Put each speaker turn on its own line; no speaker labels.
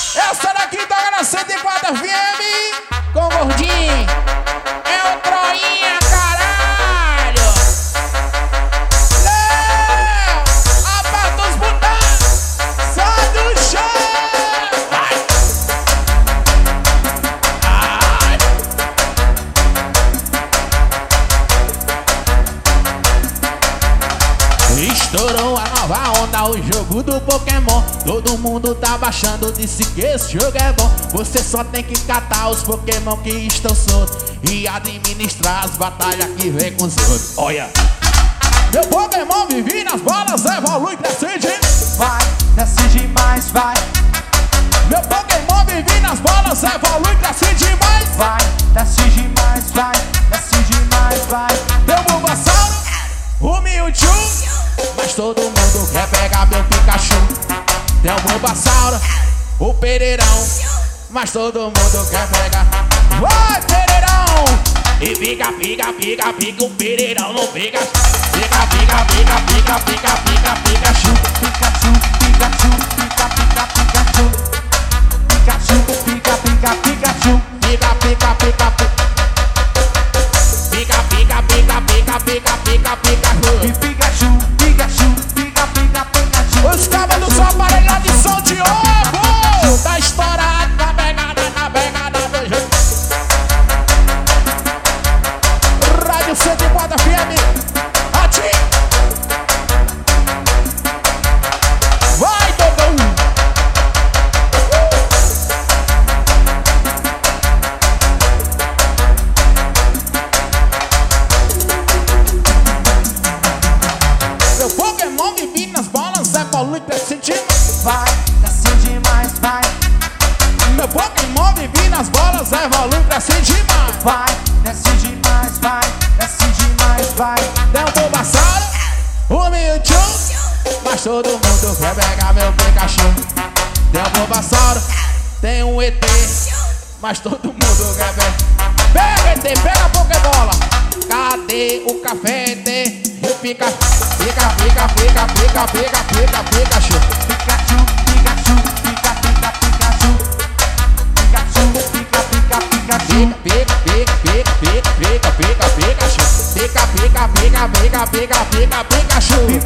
Essa daqui toca na 104 FM com o Gordinho. É o Troinha, caralho. Léo, aperta os botões. Sai do chão. Vai. Estourou a nova onda, o jogo do Pokémon. Todo mundo tá baixando, disse que esse jogo é bom. Você só tem que catar os Pokémon que estão soltos e administrar as batalhas que vem com os outros. Olha, meu Pokémon vive nas bolas, evolui, decide.
Vai, decide mais, vai.
Meu Pokémon vive nas bolas, evolui, decide mais.
Vai, decide mais, vai. Decide mais, vai.
Meu Bulbasauro, o Mewtwo, mas todo mundo quer pegar meu Pikachu. Tem o Bulbasauro, o Pereirão, mas todo mundo quer pegar. Vai, Pereirão! E pica, pica, pica, pica, o Pereirão não pega. Pica, pica, pica, pica, pica, pica, Pikachu.
Pikachu, Pikachu, pica, pica, Pikachu. Pikachu, pica, pica, Pikachu.
Pica, pica, pica, pica. Pica, pica, pica, pica, pica, pica, Pikachu.
E Pikachu, Pikachu, pica, pica, Pikachu.
Os cabos do seu aparelho de som de ouro tá estourado na pegada do jogo. Rádio 104 FM, ati. Vai, Dodô. Meu Pokémon vive nas bolas, evolui, decide.
Vai, decide mais, vai.
Meu Pokémon vive nas bolas, evolui, decide mais.
Vai, decide mais, vai. Decide mais, vai.
Tem o Bulbasauro, o Mewtwo, mas todo mundo quer pegar meu Pikachu. Tem o Bulbasauro, tem um ET, mas todo mundo quer pegar. Pega ET, pega a Pokébola. Cadê o café ET? E pica, pica, pica, pica, pica, pica, pica, Pikachu.
Pikachu, Pikachu, pica, pica, Pikachu. Pikachu, pica, pica, Pikachu.
Pica, pica, pica, pica, pica, pica, pica, Pikachu. Pica, pica, pica, pica, pica, pica, Pikachu.